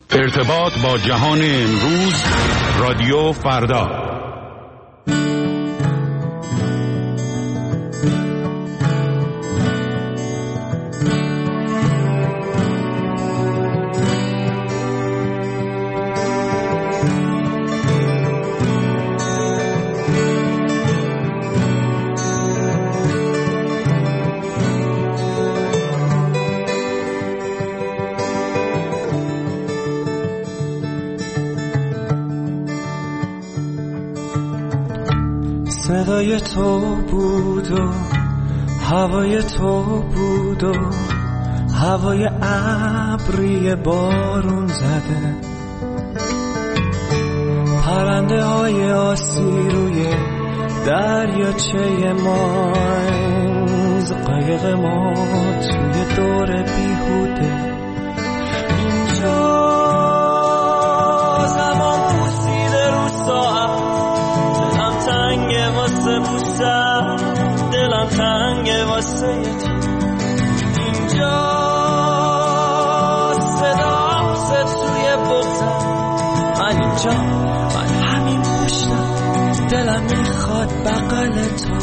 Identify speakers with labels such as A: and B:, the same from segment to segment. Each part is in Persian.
A: ارتباط با جهان امروز، رادیو فردا.
B: صدای تو بود و هوای تو بود و هوای ابری بارون زده، پرنده های آسی روی دریاچه ماینز، قایق ما توی دور بیهوده. اینجا زمان پوسیده رو ساعت، دلم تنگه واسه بوسم، دلم تنگه واسه تو. اینجا صدا توی بغزم، من اینجا، من همین پشتم، دلم میخواد بغل تو.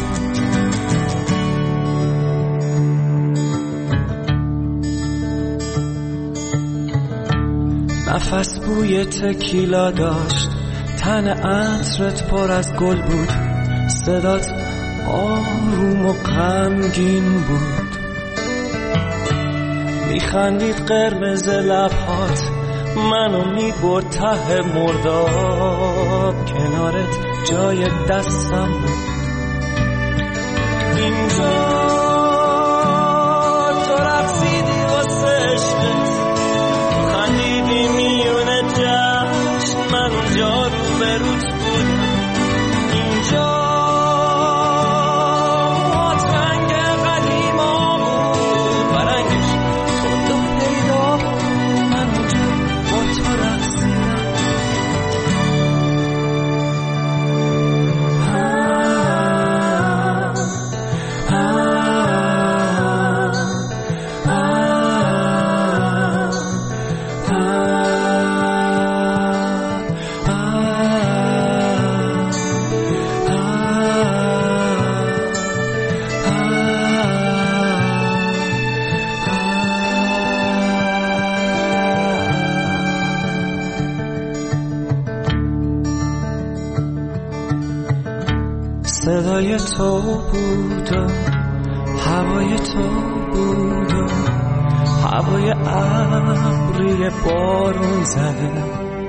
B: نفس بوی تکیلا داشت، تن عطرت پر از گل بود، صدات آروم و غمگین بود، میخندید قرمز لبهات، منو میبرد ته مرداب، کنارت جای دستم بود. اینجا تو رقصیدی واسه عشقت، خندیدی میونه جشن، من اونجا رو به روت بودم. اینجا رنگ قدیما بود و رنگش خودو پیدا بود، من اونجا با تو رقصیدم. صدای تو بود و هوای تو بود و هوای ابری بارون زده،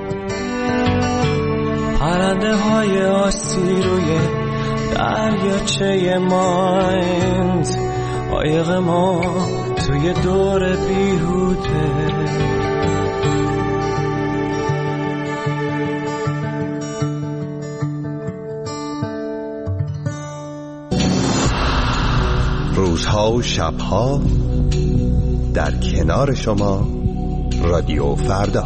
B: پرنده های آسی روی دریاچه ماینز، قایق ما توی دور بیهوده.
C: روزها و شبها در کنار شما، رادیو فردا.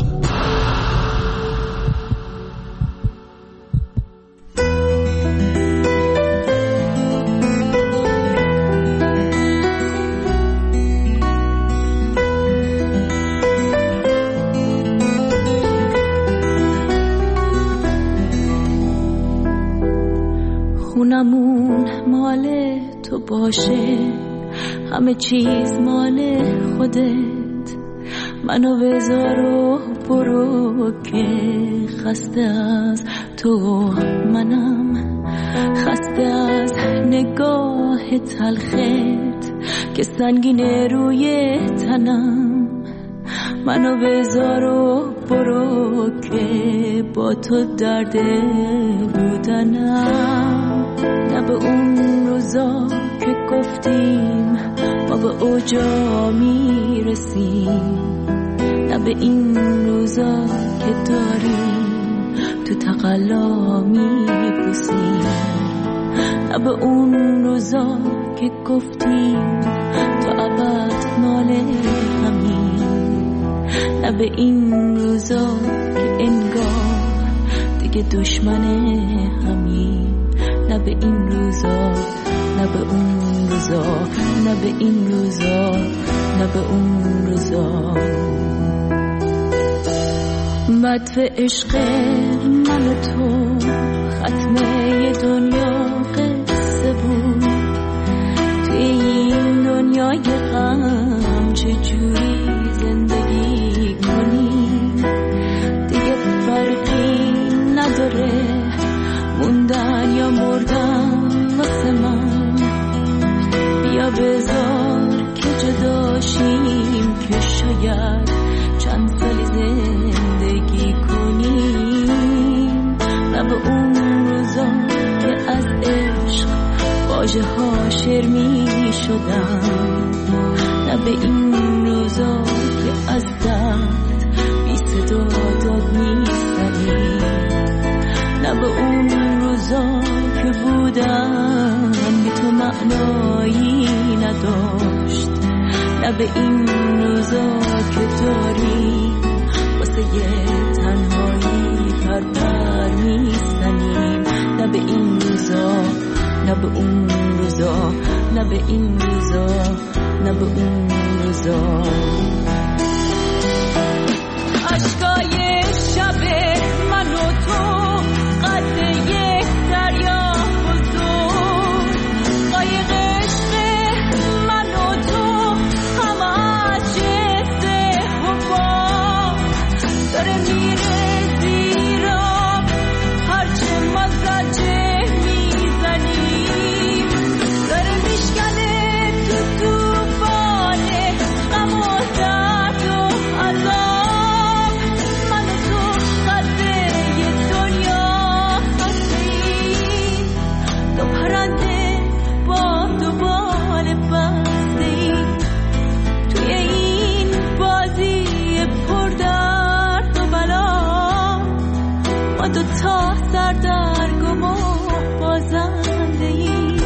D: خونمون مال تو باشه، همه چیز مال خودت، منو بذار و برو که خسته از تو، منم خسته از نگاه تلخت که سنگینه روی تنم، منو بذار و برو که با تو درد بودنم. نه به اون روزا که گفتیم ما به اوجا میرسیم، نه به این روزا که داریم تو تقلا میپوسیم، نه به اون روزا که گفتیم تو ابد مال همین، نه به این روزا که انگار دیگه دشمن همین، نه به این روزا، نه به اون روزا، نه به این روزا، نه به اون روزا. وطف عشق من و تو ختمه دنیا قصه بود. توی این دنیای غم چجوری زندگی کنی؟ دیگه فرقی نداره موندن یا مردن واسه من. بیا بذار که جداشیم که شاید چند سالی زندگی کنیم. نه به اون روزا که از عشق واژه ها شعر می شدن، نه به این روزا که از درد بی صدا داد می زنیم، نه به اون روزا که بودم بی تو معنایی نداشت، نه به این روزا که داری واسه یه تنهایی پرپر میزنیم، نه به این روزا، نه به اون روزا، نه به این روزا، نه به اون روزا. عشقای شب من و تو قد یک دریا بزرگ، قایق عشق من و تو همه جسته و با داره میره زیرا هرچه ما زجه میزنیم، داره میشکنه تو توفانه غم و درد و عذاب. من و تو قده یه دنیا هستیم، دو پرنده با دو بال بستیم توی این بازی پر درد و بلا. ما دو تا سردرگم و بازنده ایم،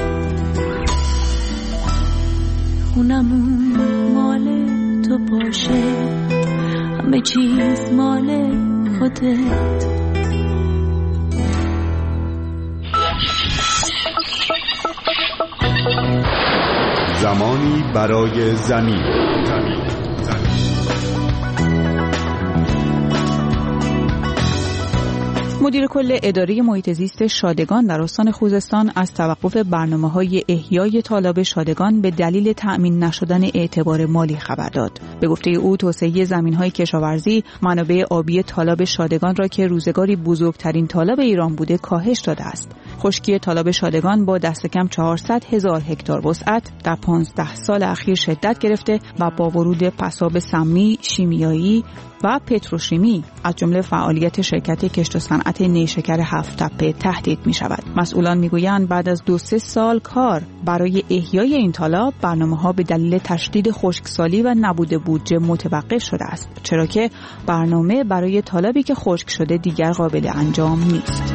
D: خونمون مال تو باشه، همه چیز مال خودت.
A: زمانی برای زمین.
E: مدیر کل اداره محیط زیست شادگان در استان خوزستان از توقف برنامه‌های احیای تالاب شادگان به دلیل تأمین نشدن اعتبار مالی خبر داد. به گفته او توسعه زمین‌های کشاورزی منابع آبی تالاب شادگان را که روزگاری بزرگترین تالاب ایران بوده کاهش داده است. خشکی تالاب شادگان با دست کم 400,000 هکتار وسعت در 15 سال اخیر شدت گرفته و با ورود پساب سمی، شیمیایی و پتروشیمی از جمله فعالیت شرکت کشت و صنعت نیشکر 7 تپه تهدید می شود. مسئولان می گویند بعد از 2-3 سال کار برای احیای این تالاب برنامه‌ها به دلیل تشدید خشکسالی و نبود بودجه متوقف شده است، چرا که برنامه برای تالابی که خشک شده دیگر قابل انجام نیست.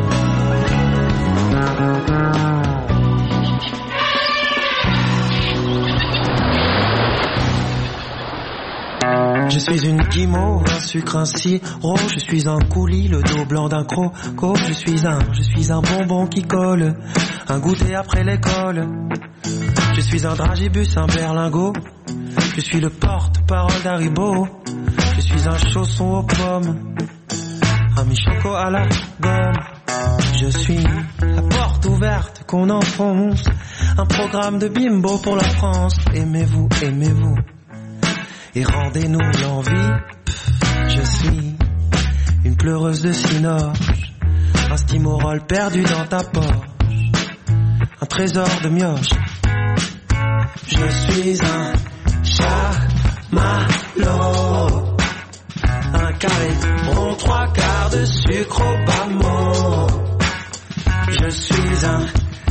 B: Je suis une guimauve, un sucre, un sirop. Je suis un coulis, le dos blanc d'un croco. Je suis un bonbon qui colle, un goûter après l'école. Je suis un dragibus, un berlingot. Je suis le porte-parole d'Haribo. Je suis un chausson aux pommes, un mi-choco à la gomme. Je suis la porte ouverte qu'on enfonce, un programme de bimbo pour la France. Aimez-vous, aimez-vous et rendez-nous l'envie. Je suis une pleureuse de cinoche, un stimorol perdu dans ta poche, un trésor de mioche. Je suis un chamallow, un carré rond, 3/4 de sucre au bas-mot. Je suis un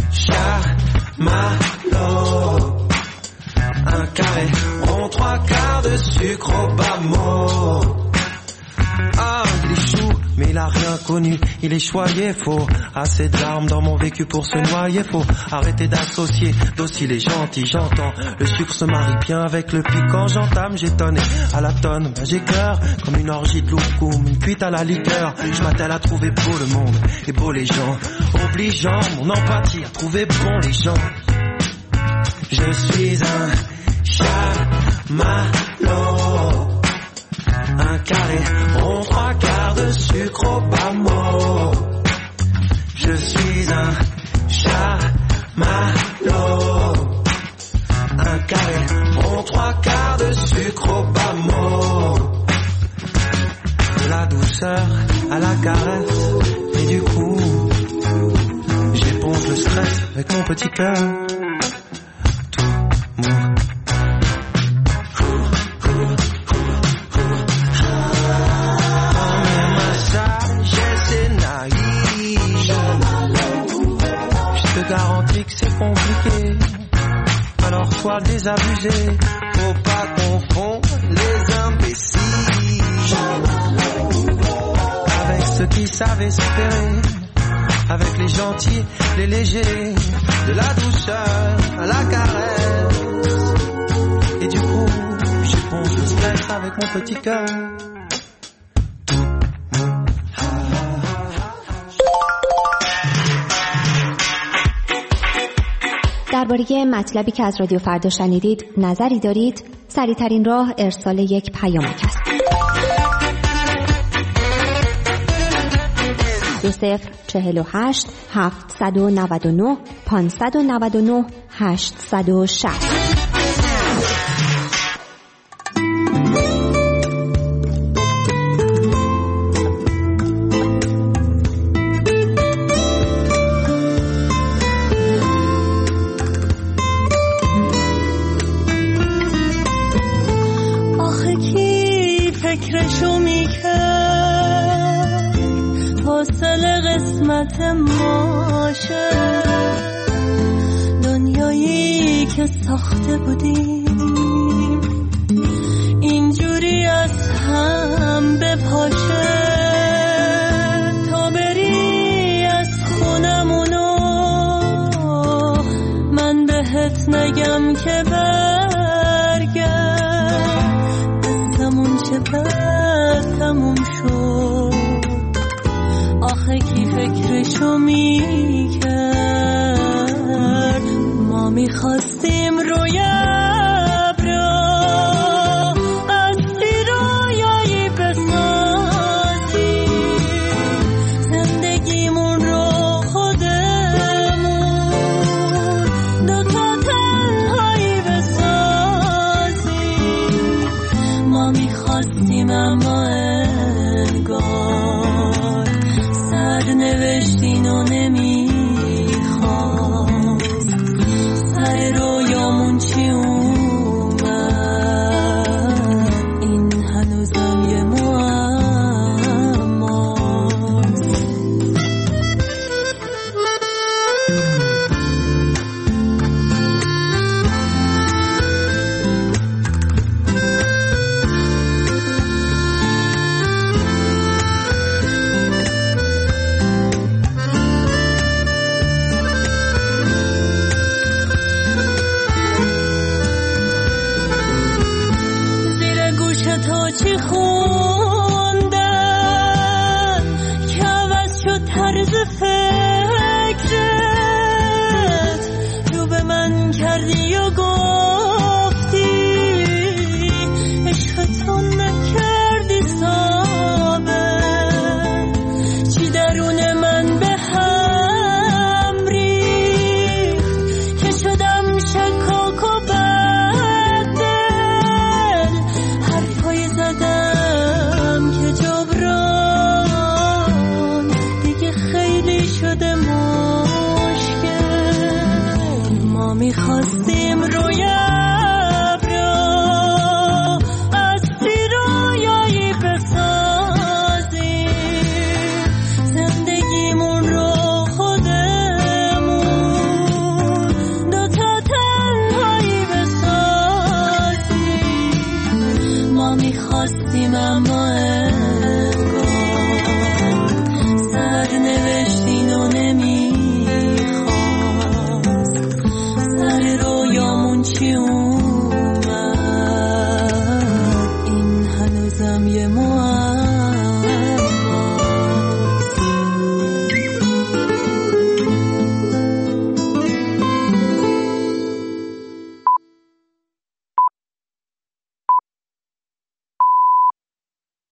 B: chamallow, un carré rond, 3/4 de sucre au bas-mot. Ah, il est chou, mais il a rien connu, il est choyé, faut assez de larmes dans mon vécu pour se noyer, faut arrêter d'associer docile et gentil, j'entends, le sucre se marie bien avec le piquant, j'entame, j'étonne à la tonne, ben j'ai cœur, comme une orgie de loukoum, une cuite à la liqueur, je m'attelle à trouver beau le monde, et beau les gens, obligeant mon empathie à trouver bon les gens. Je suis un chamallow, un carré rond, 3/4 de sucre au bas mot. Je suis un chamallow. Un carré rond, 3/4 de sucre au bas mot. De la douceur à la caresse. Et du coup, j'éponge le stress avec mon petit cœur. Garantis que c'est compliqué, alors sois désabusé, faut pas confondre les imbéciles avec ceux qui savent espérer, avec les gentils, les légers, de la douceur à la caresse. Et du coup, j'éponge le stress avec mon petit cœur.
F: درباره مطلبی که از رادیو فردا شنیدید نظری دارید؟ سریع‌ترین راه ارسال یک پیامک است. 2048 799 599 860.
D: ماشه دنیایی که ساخته بودیم اینجوری از هم بپاشه تا بری از خونمونو من بهت نگم که برگرد دستمون چه تموم شد آخه کی فکرشو میکرد ما میخواستیم روی ابرا اصلی رویایی بسازیم زندگیمون رو خودمون دوتا تنهایی بسازیم ما میخواستیم اما انگار نوشتین و نمیخواست سر رویامون چی اومد این هنوزم یه معماست چی خوندن که عوض شد طرز فکرت رو به من کردی و گفتی عشقتون نکردی ثابت چی درون من به هم ریخت که شدم شکاک و زدم که جبران دیگه خیلی شده مشکل ما میخواستیم روی ابرا اصلی رویایی بسازیم زندگیمون رو خودمون دوتا تنهایی بسازیم ما میخواستیم اما انگار سر نوشتین و نمیخواست سر رویامون چی اومد این هنوزم یه